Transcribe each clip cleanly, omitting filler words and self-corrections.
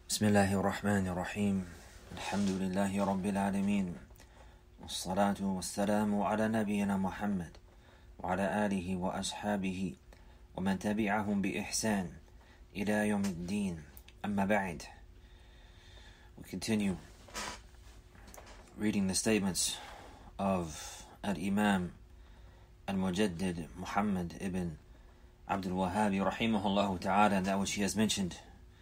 بسم الله الرحمن الرحيم الحمد لله رب العالمين والصلاة والسلام على نبينا محمد وعلى آله وأصحابه ومن تبعهم بإحسان إلى يوم الدين أما بعد. We continue reading the statements of Al-Imam Al-Mujaddid Muhammad ibn Abdul Wahhab rahimahullah ta'ala, that which he has mentioned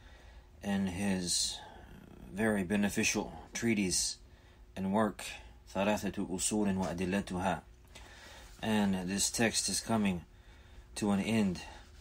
in his very beneficial treatise and work ثلاثة أصول وأدلتها. And this text is coming to an end,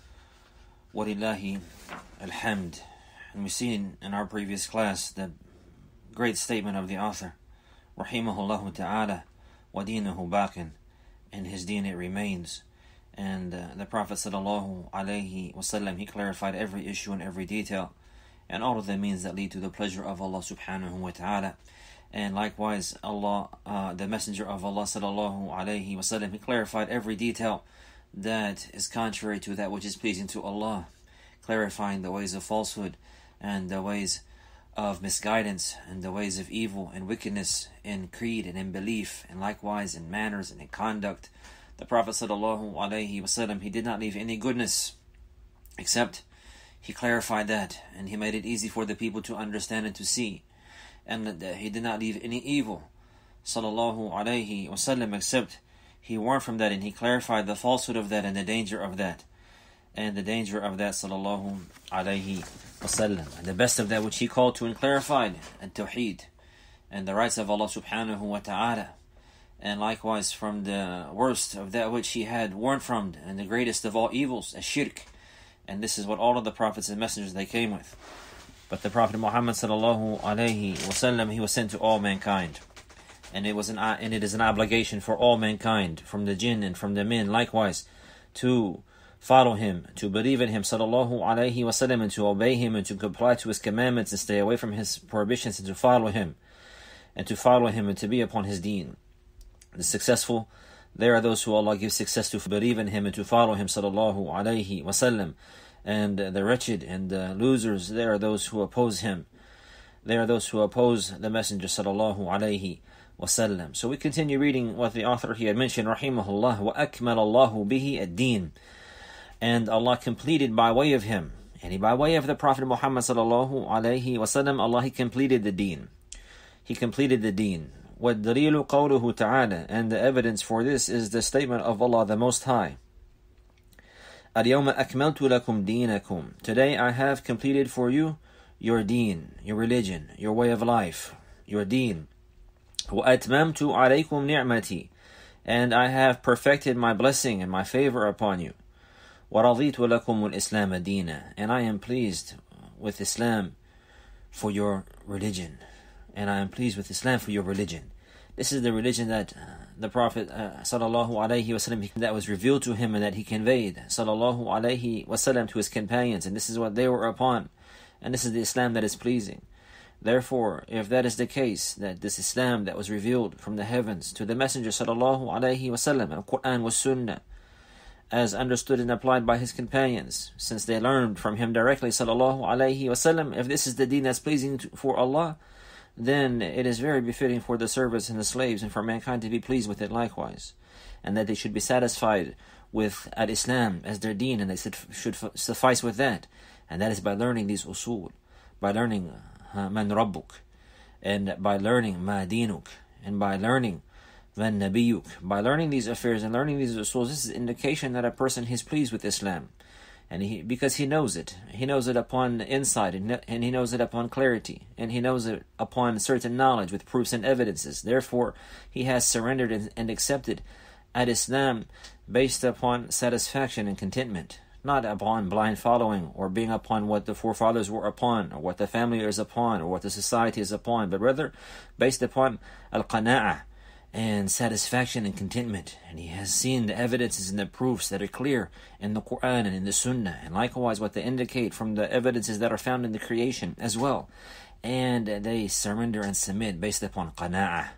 walillahi alhamd. And we've seen in our previous class the great statement of the author rahimahullah ta'ala, وَدِينُهُ بَاقٍ, and his deen it remains. And the Prophet sallallahu alayhi wasallam, he clarified every issue and every detail, and all of the means that lead to the pleasure of Allah subhanahu wa ta'ala. And likewise, Allah, the Messenger of Allah sallallahu alayhi wasallam, he clarified every detail that is contrary to that which is pleasing to Allah, clarifying the ways of falsehood and the ways of misguidance and the ways of evil and wickedness in creed and in belief, and likewise in manners and in conduct. The Prophet sallallahu alayhi wasallam, he did not leave any goodness except he clarified that, and he made it easy for the people to understand and to see. And he did not leave any evil, sallallahu alayhi wasallam, except he warned from that, and he clarified the falsehood of that and the danger of that. And the danger of that, sallallahu alayhi wasallam. And the best of that which he called to and clarified, and tawheed, and the rights of Allah subhanahu wa ta'ala. And likewise from the worst of that which he had warned from, and the greatest of all evils, shirk. And this is what all of the prophets and messengers they came with. But the Prophet Muhammad sallallahu alayhi wasallam, he was sent to all mankind, and it is an obligation for all mankind, from the jinn and from the men, likewise, to follow him, to believe in him sallallahu alayhi wasallam, and to obey him, and to comply to his commandments, and stay away from his prohibitions, and to follow him, and to be upon his deen. The successful, there are those who Allah gives success to believe in him and to follow him sallallahu alayhi wasallam. And the wretched and the losers, there are those who oppose him. There are those who oppose the Messenger sallallahu alayhi wasallam. So we continue reading what the author he had mentioned, rahimahullah, وَأَكْمَلَ اللَّهُ بِهِ الدِّينَ. And Allah completed by way of him, and by way of the Prophet Muhammad sallallahu alayhi wasallam, Allah, he completed the deen. He completed the deen. وَالدَّلِيلُ قَوْلُهُ تَعَالَى. And the evidence for this is the statement of Allah the Most High. الْيَوْمَ أَكْمَلْتُ لَكُمْ دِينَكُمْ. Today I have completed for you your deen, your religion, your way of life, your deen. وَأَتْمَمْتُ عَلَيْكُمْ نِعْمَتِي. And I have perfected my blessing and my favor upon you. وَرَضِيتُ لَكُمُ الْإِسْلَامَ دِينًا. And I am pleased with Islam for your religion. And I am pleased with Islam for your religion. This is the religion that the Prophet sallallahu alayhi wasallam, that was revealed to him and that he conveyed sallallahu alayhi wasallam to his companions, and this is what they were upon, and this is the Islam that is pleasing. Therefore, if that is the case, that this Islam that was revealed from the heavens to the Messenger sallallahu alayhi wasallam, Al-Quran was Sunnah, as understood and applied by his companions, since they learned from him directly sallallahu alayhi wasallam, if this is the deen that's pleasing for Allah, then it is very befitting for the servants and the slaves and for mankind to be pleased with it likewise, and that they should be satisfied with al-Islam as their deen, and they should suffice with that, and that is by learning these usul, by learning man rabbuk, and by learning ma dinuk, and by learning man nabiyuk. By learning these affairs and learning these usul, this is an indication that a person is pleased with Islam. And because he knows it upon insight, and he knows it upon clarity, and he knows it upon certain knowledge with proofs and evidences. Therefore, he has surrendered and accepted al-Islam based upon satisfaction and contentment, not upon blind following or being upon what the forefathers were upon, or what the family is upon, or what the society is upon, but rather based upon al-qana'ah, and satisfaction and contentment. And he has seen the evidences and the proofs that are clear in the Quran and in the Sunnah, and likewise what they indicate from the evidences that are found in the creation as well. And they surrender and submit based upon qana'ah,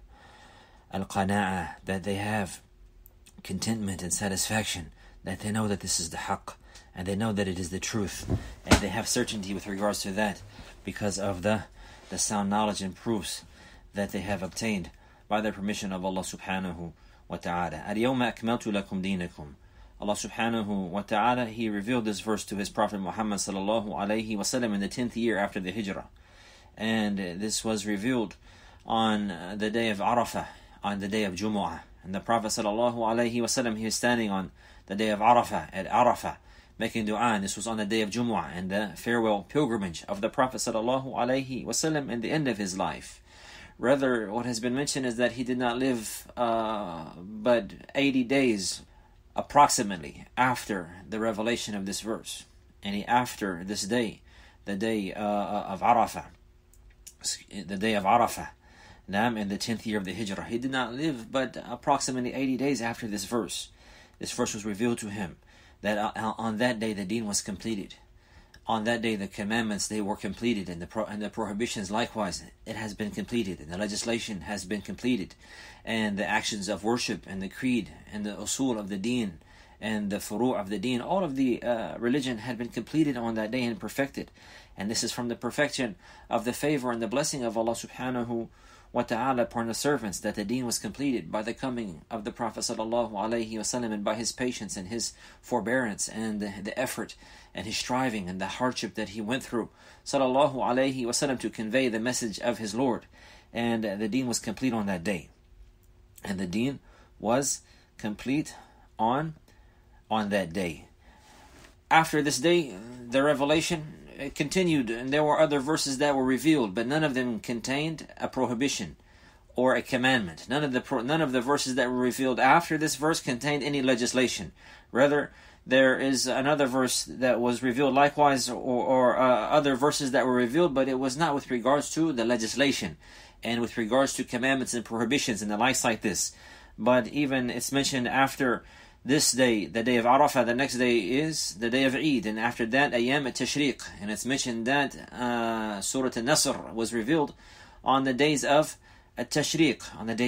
al-qana'ah, that they have contentment and satisfaction, that they know that this is the haqq, and they know that it is the truth, and they have certainty with regards to that because of the sound knowledge and proofs that they have obtained by the permission of Allah subhanahu wa ta'ala. اليوم أكملت لكم دينكم. Allah subhanahu wa ta'ala, He revealed this verse to His Prophet Muhammad sallallahu alayhi wa sallam in the 10th year after the Hijrah. And this was revealed on the day of Arafah, on the day of Jumu'ah. And the Prophet sallallahu alayhi wa sallam, he was standing on the day of Arafah, at Arafah, making dua, and this was on the day of Jumu'ah, and the farewell pilgrimage of the Prophet sallallahu alayhi wa sallam in the end of his life. Rather, what has been mentioned is that he did not live but 80 days approximately after the revelation of this verse, and after this day, the day of Arafah, in the 10th year of the Hijrah. He did not live but approximately 80 days after this verse. This verse was revealed to him, that on that day the deen was completed. On that day the commandments, they were completed, and the prohibitions likewise, it has been completed, and the legislation has been completed, and the actions of worship, and the creed, and the usul of the deen, and the furu' of the deen, all of the religion had been completed on that day and perfected. And this is from the perfection of the favor and the blessing of Allah subhanahu wa ta'ala upon the servants, that the deen was completed by the coming of the Prophet sallallahu alayhi wa sallam, and by his patience and his forbearance and the effort and his striving and the hardship that he went through sallallahu alayhi wa sallam to convey the message of his Lord. And the deen was complete on that day. And the deen was complete on that day. After this day, the revelation continued, and there were other verses that were revealed, but none of them contained a prohibition or a commandment. None of the verses that were revealed after this verse contained any legislation. Rather, there is another verse that was revealed likewise, or other verses that were revealed, but it was not with regards to the legislation and with regards to commandments and prohibitions and the likes like this. But even it's mentioned after this day, the day of Arafah, the next day is the day of Eid, and after that, Ayyam al-Tashriq. And it's mentioned that Surah Al-Nasr was revealed on the days of Tashriq,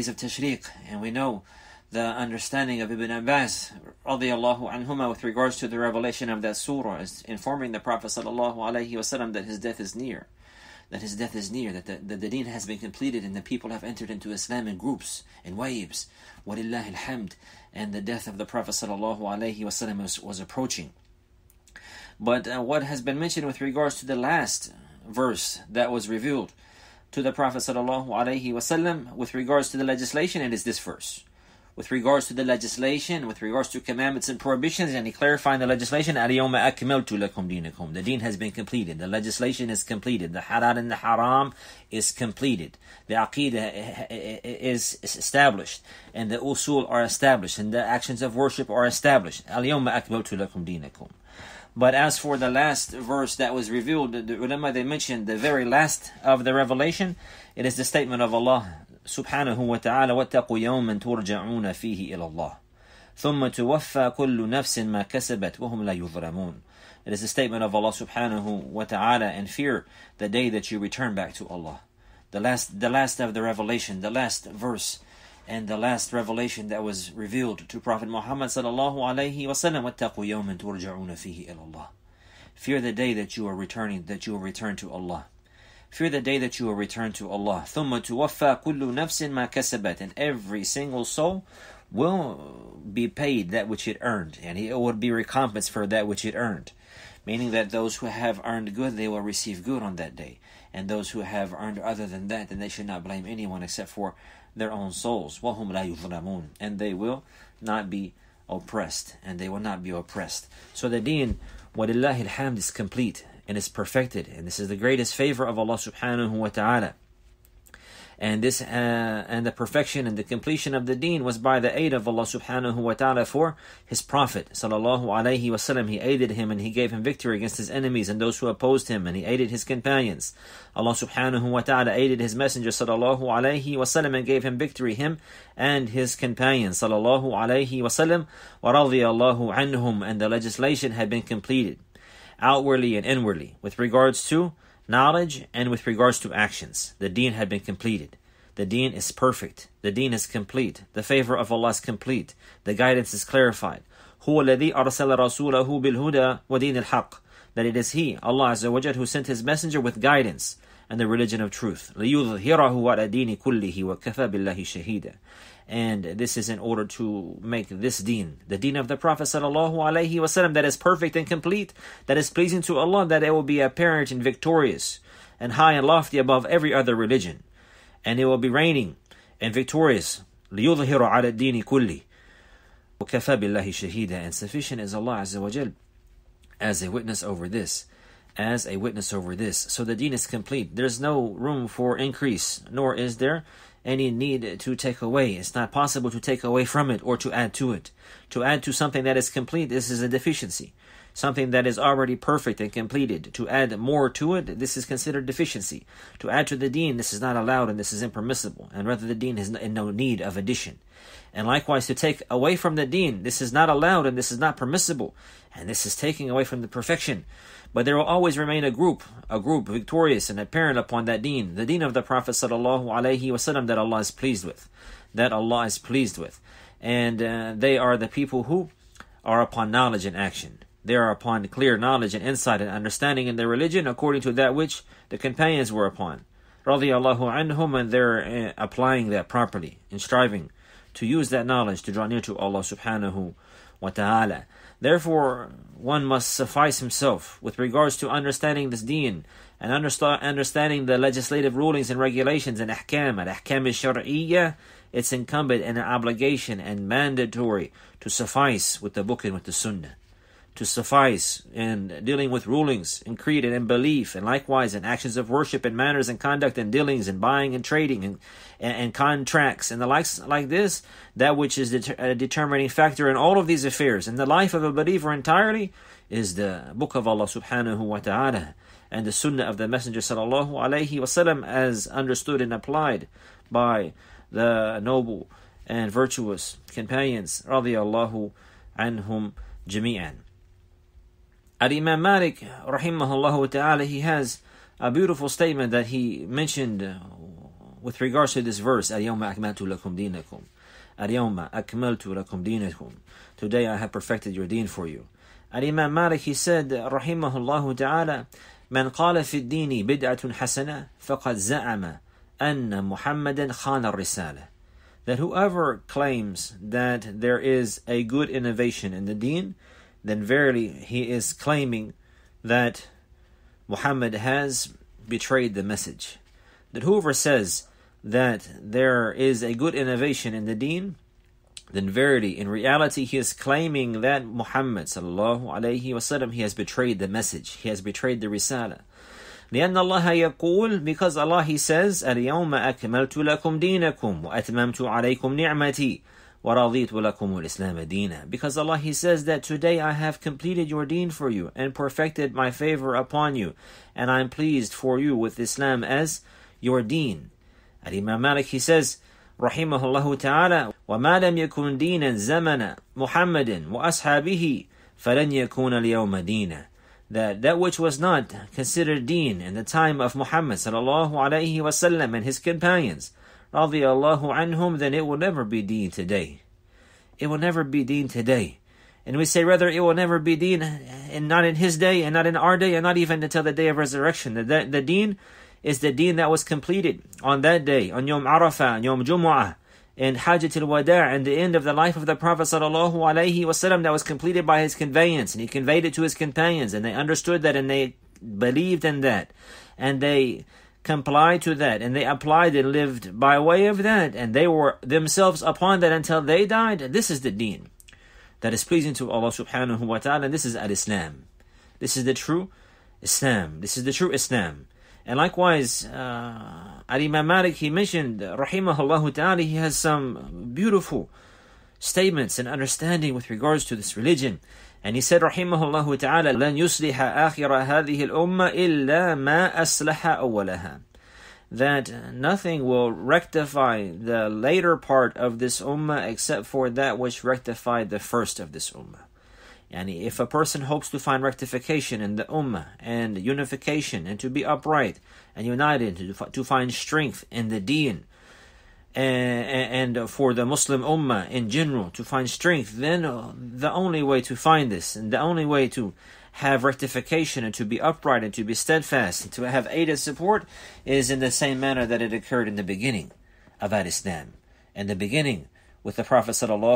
and we know the understanding of Ibn Abbas radiyallahu anhuma with regards to the revelation of that surah is informing the Prophet sallallahu alaihi wasallam that his death is near. That the deen has been completed, and the people have entered into Islam in groups, in waves. Walillahi alhamd. And the death of the Prophet sallallahu alaihi wasallam was approaching. But what has been mentioned with regards to the last verse that was revealed to the Prophet sallallahu alaihi wasallam with regards to the legislation, it is this verse. With regards to the legislation, with regards to commandments and prohibitions, and he clarifying the legislation, اليوم أكملت لكم دينكم. The deen has been completed. The legislation is completed. The halal and the haram is completed. The aqidah is established. And the usul are established. And the actions of worship are established. اليوم أكملت لكم دينكم. But as for the last verse that was revealed, the ulama, they mentioned the very last of the revelation. It is the statement of Allah subhanahu wa ta'ala, وَاتَّقُوا يَوْمًا تُرْجَعُونَ فِيهِ إِلَى اللَّهِ ثُمَّ تُوَفَّى كُلُّ نَفْسٍ مَا كَسَبَتْ وَهُمْ لَا يُظْلَمُونَ. It is the statement of Allah subhanahu wa ta'ala, and fear the day that you return back to Allah. The last of the revelation, the last verse, and the last revelation that was revealed to Prophet Muhammad sallallahu alayhi wa sallam, وَاتَّقُوا يَوْمًا تُرْجَعُونَ فِيهِ إِلَى اللَّهِ. Fear the day that you are returning, that you will return to Allah. Fear the day that you will return to Allah. ثُمَّ تُوَفَّى كُلُّ نَفْسٍ مَا كَسَبَتْ. And every single soul will be paid that which it earned, and it would be recompensed for that which it earned. Meaning that those who have earned good, they will receive good on that day. And those who have earned other than that, then they should not blame anyone except for their own souls. وَهُمْ لَا يُظْلَمُونَ. And they will not be oppressed. So the deen, وَلِلَّهِ الْحَمْدِ, is complete and is perfected, and this is the greatest favor of Allah subhanahu wa ta'ala. And this and the perfection and the completion of the deen was by the aid of Allah subhanahu wa ta'ala for His Prophet sallallahu alaihi wasallam. He aided him, and He gave him victory against his enemies and those who opposed him, and He aided his companions. Allah subhanahu wa ta'ala aided His Messenger sallallahu alaihi wasallam and gave him victory, him and his companions sallallahu alaihi wasallam. وَرَضِيَ اللَّهُ عَنْهُمْ. And the legislation had been completed, outwardly and inwardly, with regards to knowledge and with regards to actions. The deen had been completed. The deen is perfect. The deen is complete. The favor of Allah is complete. The guidance is clarified. هو الذي أرسل رسوله بالهدى ودين الحق. That it is He, Allah Azza wa Jal, who sent His messenger with guidance and the religion of truth. لِيُظْهِرَهُ عَلَى الدِّينِ كُلِّهِ وَكَفَى بِاللَّهِ شَهِيدًا. And this is in order to make this deen, the deen of the Prophet sallallahu alaihi wasallam, that is perfect and complete, that is pleasing to Allah, that it will be apparent and victorious and high and lofty above every other religion. And it will be reigning and victorious. لِيُظْهِرَ عَلَى الدِّينِ كُلِّهِ وَكَفَى بِاللَّهِ شَهِيدًا. And sufficient is Allah Azza wa Jal as a witness over this. As a witness over this. So the deen is complete. There's no room for increase, nor is there any need to take away. It's not possible to take away from it or to add to it. To add to something that is complete, this is a deficiency. Something that is already perfect and completed, to add more to it, this is considered deficiency. To add to the deen, this is not allowed and this is impermissible. And rather the deen is in no need of addition. And likewise, to take away from the deen, this is not allowed and this is not permissible. And this is taking away from the perfection. But there will always remain a group victorious and apparent upon that deen, the deen of the Prophet sallallahu alaihi wasallam, that Allah is pleased with. That Allah is pleased with. And they are the people who are upon knowledge and action. They are upon clear knowledge and insight and understanding in their religion according to that which the companions were upon. Radiyallahu anhum, and they're applying that properly and striving to use that knowledge to draw near to Allah subhanahu wa ta'ala. Therefore, one must suffice himself with regards to understanding this deen and understanding the legislative rulings and regulations and ahkam al-shar'iyyah. It's incumbent and an obligation and mandatory to suffice with the book and with the sunnah. To suffice in dealing with rulings and creed and in belief, and likewise in actions of worship and manners and conduct and dealings and buying and trading and contracts and the likes like this, that which is a determining factor in all of these affairs in the life of a believer entirely is the book of Allah subhanahu wa ta'ala and the sunnah of the Messenger sallallahu alaihi wasallam, as understood and applied by the noble and virtuous companions radiyallahu anhum jami'an. Al-Imam Malik, rahimahullah ta'ala, he has a beautiful statement that he mentioned with regards to this verse, Al-Yawma akmaltu lakum dinakum. Al-Yawma akmaltu lakum dinakum. Today I have perfected your deen for you. Al-Imam Malik, he said, rahimahullah ta'ala, Man qala fi ad-dini bid'atun hasana, faqad za'ama anna Muhammadan khana ar-risala. That whoever claims that there is a good innovation in the deen, then verily he is claiming that Muhammad has betrayed the message. That whoever says that there is a good innovation in the deen, then verily in reality he is claiming that Muhammad sallallahu alayhi wasallam, he has betrayed the message, he has betrayed the risala. لأن الله يقول, because Allah, he says, اليوم أكملت لكم دينكم وأتممت عليكم نعمتي وَرَضِيتُ لَكُمُ الْإِسْلَامَ دِينًا. Because Allah, he says that today I have completed your deen for you and perfected my favor upon you, and I am pleased for you with Islam as your deen. And Imam Malik, he says, rahimahullah ta'ala, وَمَا لَمْ يَكُنْ دِينًا زَمَنَ مُحَمَّدٍ وَأَصْحَابِهِ فَلَنْ يَكُونَ الْيَوْمَ دِينًا. That which was not considered deen in the time of Muhammad sallallahu alayhi wasallam and his companions, radiyallahu anhum, then it will never be deen today. It will never be deen today. And we say rather it will never be deen, and not in his day, and not in our day, and not even until the day of resurrection. The deen is the deen that was completed on that day, on Yom Arafah, Yom Jumu'ah, and Hajjatul Wada', and the end of the life of the Prophet sallallahu alaihi wasallam, that was completed by his conveyance, and he conveyed it to his companions, and they understood that, and they believed in that, and they complied to that, and they applied and lived by way of that, and they were themselves upon that until they died. This is the deen that is pleasing to Allah subhanahu wa ta'ala, and this is al-Islam. This is the true Islam. This is the true Islam. And likewise, Al-Imam Malik, he mentioned, rahimahullah ta'ala, he has some beautiful statements and understanding with regards to this religion. And he said, rahimahullah ta'ala, لَنْ يُصْلِحَ آخِرَ هَذِهِ الْأُمَّةِ إِلَّا مَا أَصْلَحَ أَوَّلَهَا. That nothing will rectify the later part of this ummah except for that which rectified the first of this ummah. And if a person hopes to find rectification in the ummah and unification and to be upright and united, to find strength in the deen, and for the Muslim Ummah in general to find strength, then the only way to find this, and the only way to have rectification and to be upright and to be steadfast and to have aid and support is in the same manner that it occurred in the beginning of Islam, in the beginning with the Prophet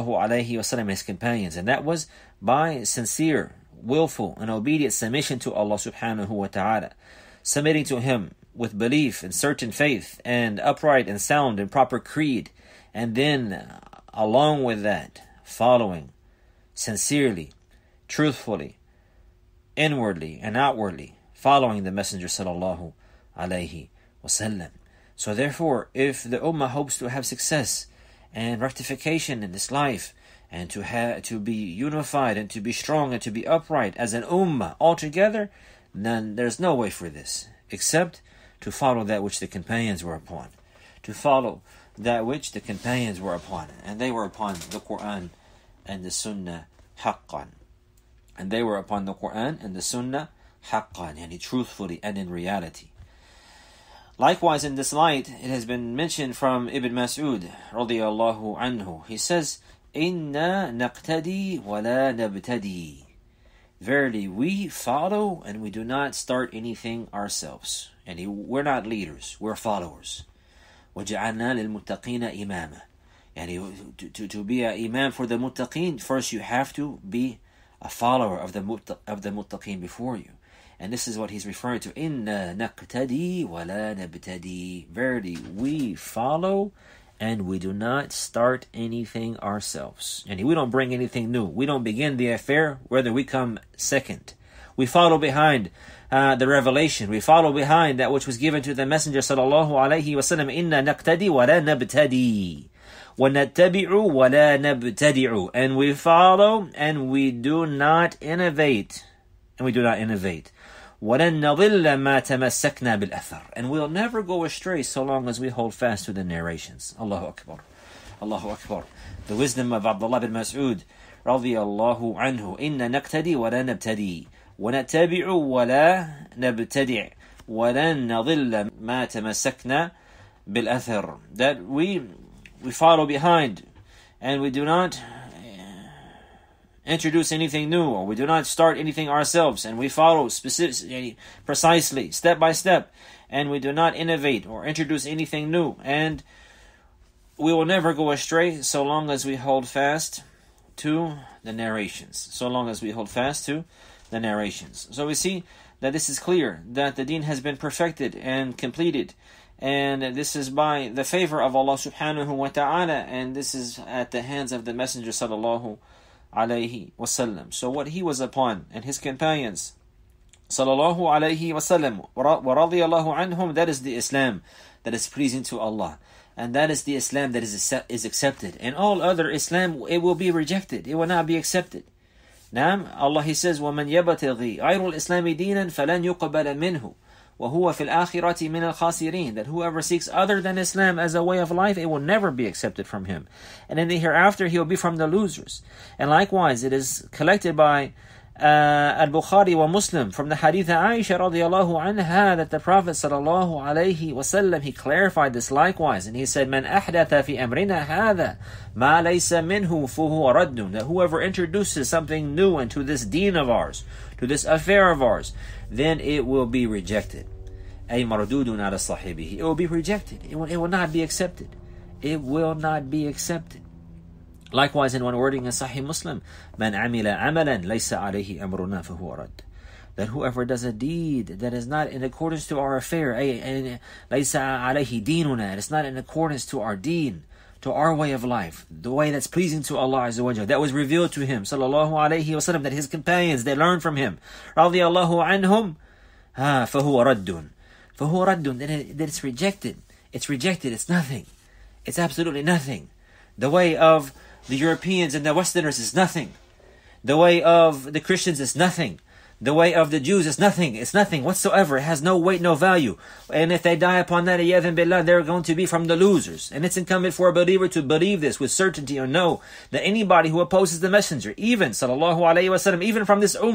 ﷺ and his companions, and that was by sincere, willful, and obedient submission to Allah subhanahu wa ta'ala, submitting to Him with belief and certain faith and upright and sound and proper creed, and then along with that following sincerely, truthfully, inwardly and outwardly, following the Messenger sallallahu alaihi wasallam. So therefore, if the Ummah hopes to have success and rectification in this life, and to be unified and to be strong and to be upright as an Ummah altogether, then there's no way for this except to follow that which the companions were upon. To follow that which the companions were upon. And they were upon the Quran and the Sunnah haqqan. And they were upon the Quran and the Sunnah haqqan, yani truthfully and in reality. Likewise, in this light, it has been mentioned from Ibn Mas'ud radiyallahu anhu. He says, "Inna naqtadi wa la nabtadi." Verily, we follow and we do not start anything ourselves. And we're not leaders, we're followers. وَجَعَلْنَا لِلْمُتَّقِينَ إِمَامًا. And to be an imam for the muttaqeen, first you have to be a follower of the muttaqeen before you. And this is what he's referring to. إِنَّا نَقْتَدِي وَلَا نَبْتَدِي. Verily, we follow and we do not start anything ourselves. And we don't bring anything new. We don't begin the affair, whether we come second. We follow behind the revelation. We follow behind that which was given to the Messenger sallallahu alaihi wasallam. إِنَّا نَقْتَدِي وَلَا نَبْتَدِي. وَنَتَّبِعُ وَلَا نَبْتَدِعُ. And we follow and we do not innovate. And we do not innovate. وَلَن نَضِلَّ مَا تَمَسَّكْنَا بِالْأَثَرِ. And we'll never go astray so long as we hold fast to the narrations. Allahu Akbar. Allahu Akbar. The wisdom of Abdullah bin Mas'ud radiyallahu anhu. إِنَّا نَقْتَدِي وَلَا نَبْتَدِي وَنَتَّبِعُ وَلَا نَبْتَدِعُ وَلَن نَضِلَّ مَا تَمَسَّكْنَا بِالْأَثَرِ. That we follow behind and we do not introduce anything new, or we do not start anything ourselves, and we follow precisely, step by step, and we do not innovate or introduce anything new, and we will never go astray so long as we hold fast to the narrations. So long as we hold fast to the narrations. So we see that this is clear, that the deen has been perfected and completed, and this is by the favor of Allah subhanahu wa ta'ala, and this is at the hands of the Messenger sallallahu alayhi wasallam. So what he was upon and his companions sallallahu alayhi wasallam wa radiyallahu anhum, that is the Islam that is pleasing to Allah, and that is the Islam that is accepted. And all other Islam, it will be rejected, it will not be accepted. Naam, Allah, He says, وَمَنْ يَبْتَغِي غَيْرُ الْإِسْلَامِ دِينًا فَلَنْ يُقْبَلَ مِنْهُ وَهُوَ فِي الْآخِرَةِ مِنَ الْخَاسِرِينَ. That whoever seeks other than Islam as a way of life, it will never be accepted from him. And in the hereafter, he will be from the losers. And likewise, it is collected by Al-Bukhari wa Muslim from the hadith of Aisha radiyallahu anha that the Prophet sallallahu alayhi wasallam, he clarified this likewise. And he said, مَنْ أَحْدَثَ فِي أَمْرِنَا هَذَا مَا لَيْسَ مِنْهُ فَهُوَ رَدٌّ. That whoever introduces something new into this deen of ours, to this affair of ours, then it will be rejected. أي مردود على صاحبه. It will be rejected. It will not be accepted. It will not be accepted. Likewise, in one wording in Sahih Muslim, مَنْ عَمِلَ عَمَلًا لَيْسَ عَلَيْهِ أَمْرُنَا فَهُوَ رَدٌّ. That whoever does a deed that is not in accordance to our affair, لَيْسَ عَلَيْهِ دِينُنَا, it's not in accordance to our deen, to our way of life, the way that's pleasing to Allah Azza wa Jalla, that was revealed to him, sallallahu alayhi wasallam, that his companions, they learned from him, radiyallahu anhum, فَهُوَ رَدٌّ. فَهُوَ رَدٌّ. That it's rejected. It's rejected. It's nothing. It's absolutely nothing. The way of the Europeans and the Westerners is nothing. The way of the Christians is nothing. The way of the Jews is nothing. It's nothing whatsoever. It has no weight, no value. And if they die upon that, iyadhan billah, they're going to be from the losers. And it's incumbent for a believer to believe this with certainty, or know that anybody who opposes the Messenger, even sallallahu alayhi wasallam, even from this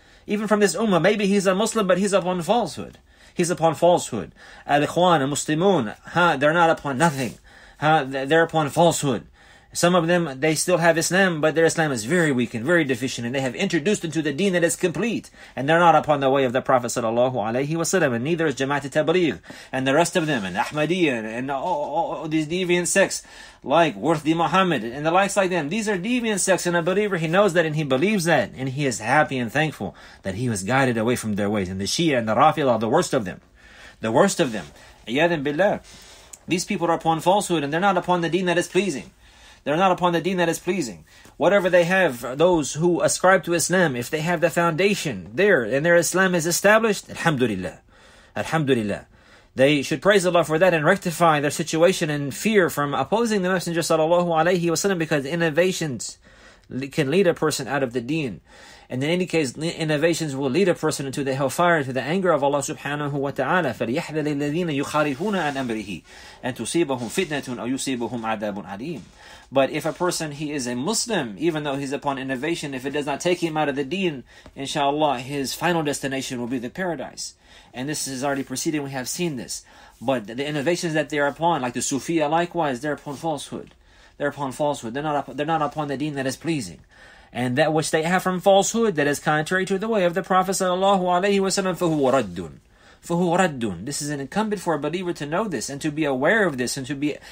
ummah, maybe he's a Muslim, but he's upon falsehood. He's upon falsehood. Al-Ikhwan, Al-Muslimun, they're not upon nothing. they're upon falsehood. Some of them, they still have Islam, but their Islam is very weak and very deficient, and they have introduced into the deen that is complete, and they're not upon the way of the Prophet sallallahu alaihi wasallam, and neither is Jamaat Tabligh, and the rest of them, and Ahmadiyya, and all these deviant sects, like Warthi Muhammad, and the likes like them. These are deviant sects, and a believer, he knows that, and he believes that, and he is happy and thankful that he was guided away from their ways. And the Shia and the Rafida are the worst of them. The worst of them. Iyadhan billah. These people are upon falsehood, and they're not upon the deen that is pleasing. They're not upon the deen that is pleasing. Whatever they have, those who ascribe to Islam, if they have the foundation there and their Islam is established, alhamdulillah. Alhamdulillah. They should praise Allah for that and rectify their situation and fear from opposing the Messenger sallallahu alaihi wasallam, because innovations can lead a person out of the deen. And in any case, innovations will lead a person into the hellfire, to the anger of Allah subhanahu wa ta'ala. فَلْيَحْذَرِ الَّذِينَ يُخَالِفُونَ عَنْ أَمْرِهِ أَن تُصِيبَهُم فِتْنَةٌ أَوْ يُصِيبَهُم عَذَابٌ عَلِيمٌ. But if a person, he is a Muslim, even though he's upon innovation, if it does not take him out of the deen, inshallah, his final destination will be the paradise. And this is already preceding, we have seen this. But the innovations that they are upon, like the Sufiya likewise, they're upon falsehood. They're upon falsehood. They're not upon the deen that is pleasing. And that which they have from falsehood, that is contrary to the way of the Prophet sallallahu alaihi wasallam, فَهُوَ رَدٌّ. فَهُوَ رَدٌّ. This is an incumbent for a believer to know this, and to be aware of this, and to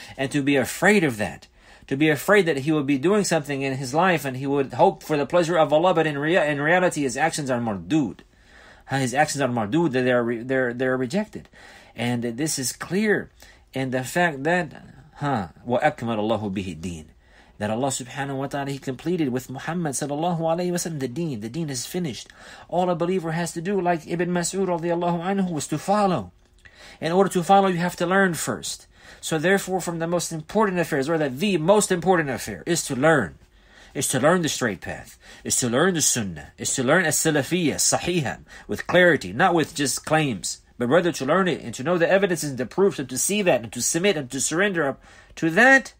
be afraid of that. To be afraid that he would be doing something in his life, and he would hope for the pleasure of Allah, but in reality his actions are mardud. His actions are mardud, that they're rejected. And this is clear in the fact that وَأَكْمَلَ اللَّهُ بِهِ الدِّينَ, that Allah subhanahu wa ta'ala, He completed with Muhammad sallallahu alayhi wa sallam the deen. The deen is finished. All a believer has to do, like Ibn Mas'ud radiyallahu anhu, was to follow. In order to follow, you have to learn first. So therefore, from the most important affairs, or the most important affair, is to learn. Is to learn the straight path. Is to learn the sunnah. Is to learn as-salafiyya, sahihah, with clarity, not with just claims, but rather to learn it, and to know the evidences and the proofs, and to see that, and to submit, and to surrender up to that,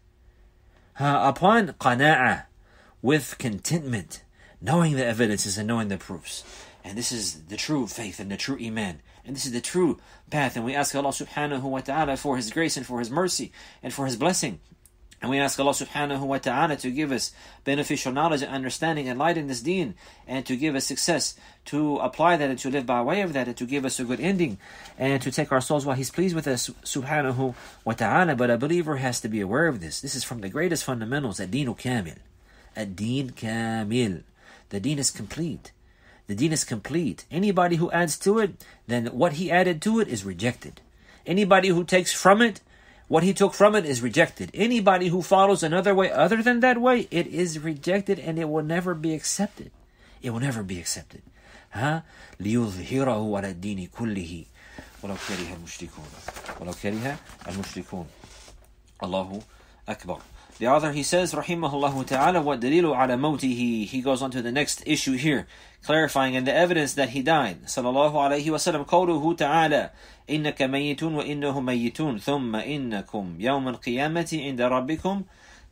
upon qana'ah, with contentment, knowing the evidences and knowing the proofs. And this is the true faith and the true iman. And this is the true path. And we ask Allah subhanahu wa ta'ala for His grace and for His mercy and for His blessing. And we ask Allah subhanahu wa ta'ala to give us beneficial knowledge and understanding and light in this deen, and to give us success to apply that and to live by way of that, and to give us a good ending, and to take our souls while He's pleased with us subhanahu wa ta'ala. But a believer has to be aware of this. This is from the greatest fundamentals, ad-deenu kamil. Ad-deen kamil. The deen is complete. The deen is complete. Anybody who adds to it, then what he added to it is rejected. Anybody who takes from it, what he took from it is rejected. Anybody who follows another way other than that way, it is rejected, and it will never be accepted. It will never be accepted. لِيُظْهِرَهُ عَلَى الدِّينِ كُلِّهِ وَلَوْ كَرِهَ الْمُشْرِكُونَ وَلَوْ كَرِهَ الْمُشْرِكُونَ. Allahu Akbar. The author, he says, rahimahullah ta'ala, وَالدَّلِيلُ عَلَى مَوْتِهِ. He goes on to the next issue here, clarifying and the evidence that he died. Sallallahu alayhi wa sallam, قَوْلُهُ تَعَالَى إِنَّكَ مَيِّتٌ وَإِنَّهُمْ مَيِّتُونَ ثُمَّ إِنَّكُمْ يَوْمَ الْقِيَامَةِ عِنْدَ رَبِّكُمْ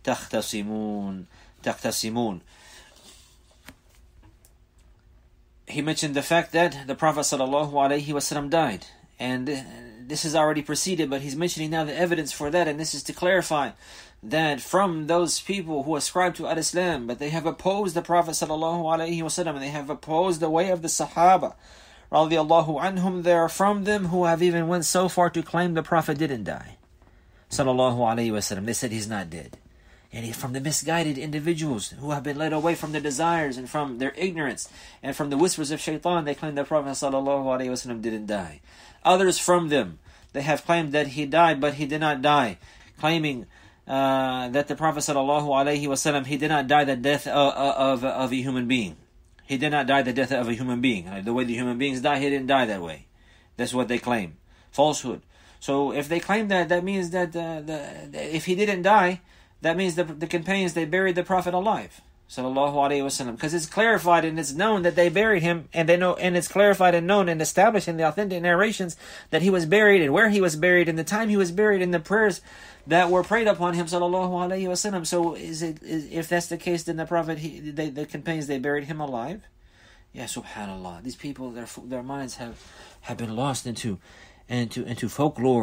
تَخْتَصِمُونَ. He mentioned the fact that the Prophet sallallahu alayhi wa sallam died. And this is already preceded, but he's mentioning now the evidence for that, and this is to clarify that from those people who ascribe to al-Islam, but they have opposed the Prophet sallallahu alaihi wasallam, and they have opposed the way of the Sahaba radiyallahu anhum, there are from them who have even went so far to claim the Prophet didn't die sallallahu alaihi wasallam. They said he's not dead. And from the misguided individuals who have been led away from their desires and from their ignorance and from the whispers of shaitan, they claim the Prophet sallallahu alaihi wasallam didn't die. Others from them, they have claimed that he died, but he did not die, claiming that the Prophet sallallahu alaihi wasallam, he did not die the death of a human being. He did not die the death of a human being. The way the human beings die, he didn't die that way. That's what they claim. Falsehood. So if they claim that, that means that if he didn't die, that means the companions, they buried the Prophet alive, sallallahu alaihi wasallam, because it's clarified and it's known that they buried him, and they know, and it's clarified and known and established in the authentic narrations that he was buried, and where he was buried, and the time he was buried, and the prayers that were prayed upon him, sallallahu alaihi wasallam. So if that's the case, then the Prophet, the companions, they buried him alive? Yeah, subhanallah. These people, their minds have been lost into folklore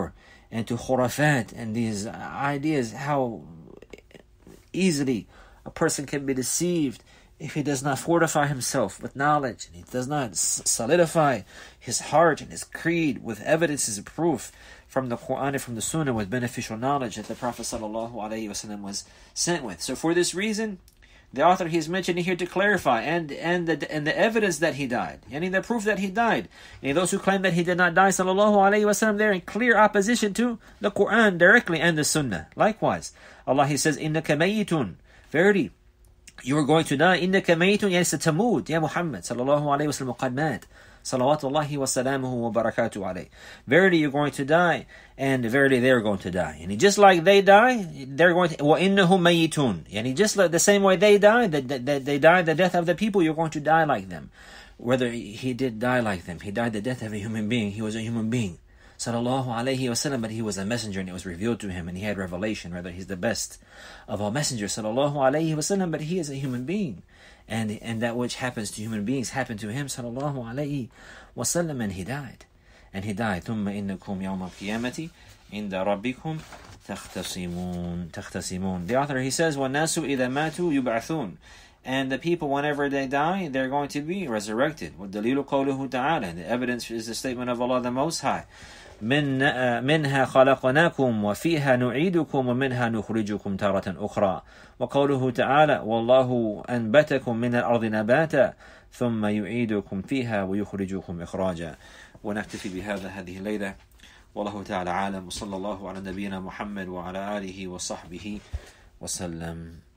and to khurafat and these ideas, how easily a person can be deceived if he does not fortify himself with knowledge, and he does not solidify his heart and his creed with evidences and proof from the Quran and from the Sunnah, with beneficial knowledge that the Prophet ﷺ was sent with. So for this reason, the author, he is mentioning here to clarify and the evidence that he died, and the proof that he died. And those who claim that he did not die, ﷺ, they're in clear opposition to the Quran directly and the Sunnah. Likewise, Allah, he says, إِنَّكَ مَيِّتٌ, verily you are going to die. إِنَّكَ مَيِّتٌ, يعني ستموت يا محمد صلى الله عليه وسلم قد مات صلوات الله وسلامه وبركاته عليه. Verily you're going to die, and verily they're going to die. And just like they die, they're going to, وَإِنَّهُمْ مَيِّتُونَ, and just like the same way they die, they die the death of the people, you're going to die like them. Whether he did die like them, he died the death of a human being, he was a human being, sallallahu alayhi wasallam, but he was a messenger and it was revealed to him and he had revelation. Rather, he's the best of all messengers, sallallahu alayhi wasallam, but he is a human being. And that which happens to human beings happened to him, sallallahu alayhi wasallam, and he died. And he died. ثُمَّ إِنَّكُمْ يَوْمَ الْقِيَامَةِ عِنْدَ رَبِّكُمْ تَخْتَصِمُونَ. The author, he says, وَالنَّاسُ إِذَا مَاتُوا يُبْعَثُونَ. And the people, whenever they die, they're going to be resurrected. وَالدَّلِيلُ قَوْلُهُ تَعَالَى. The evidence is the statement of Allah the Most High. منها خلقناكم وفيها نعيدكم ومنها نخرجكم تارة أخرى. وقوله تعالى والله أنبتكم من الأرض نباتا ثم يعيدكم فيها ويخرجكم إخراجا. ونكتفي بهذا هذه الليلة، والله تعالى عالم، وصلى الله على نبينا محمد وعلى آله وصحبه وسلم.